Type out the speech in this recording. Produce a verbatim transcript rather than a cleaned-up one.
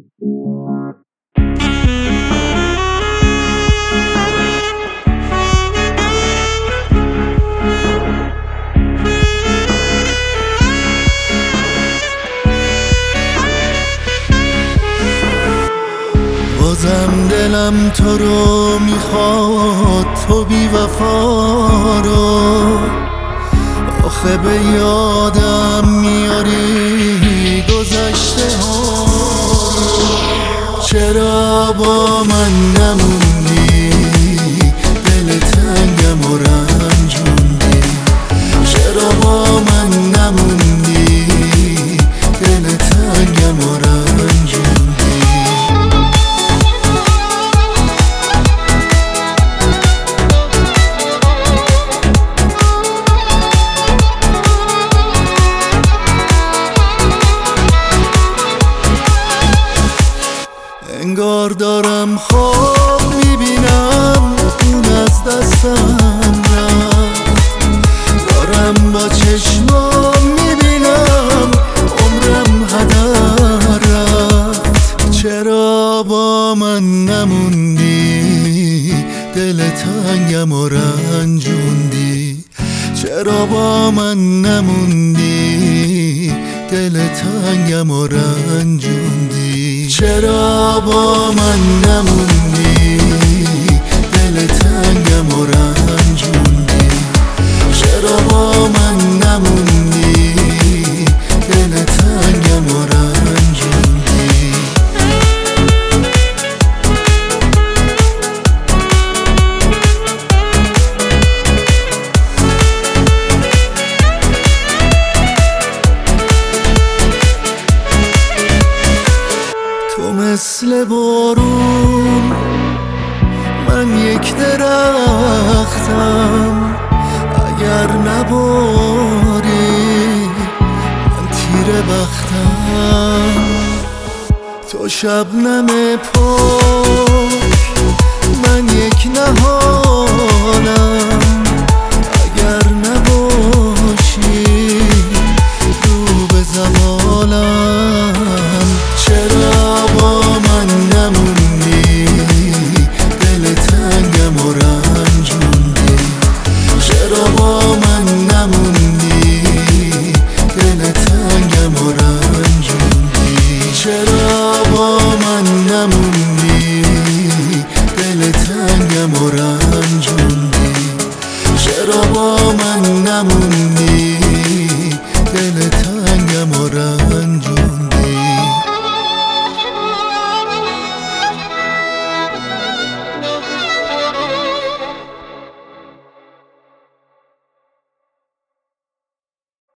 بازم دلم تو رو میخواد، تو بی وفا رو آخه به یادم میاری گذشته ها رو. چرا با من نموندی، دل تنگم و رنجوندی. چرا با من نموندی، دل تنگم و رنجوندی. انگار دارم خواب میبینم اون از دستم رفت. دارم با چشمام میبینم عمرم هدر رفت. چرا با من نموندی، دل تنگم و رنجوندی. چرا با من نموندی، دل تنگم و رنجوندی. چرا با من نموندی، دل تنگم و رنجوندی. چرا با من نموندی، دل تنگم و رنجوندی. تو مثل بارون، من یک درختم. اگر نباری من تیره بختم. تو شبنم پاک، من یک نهالم.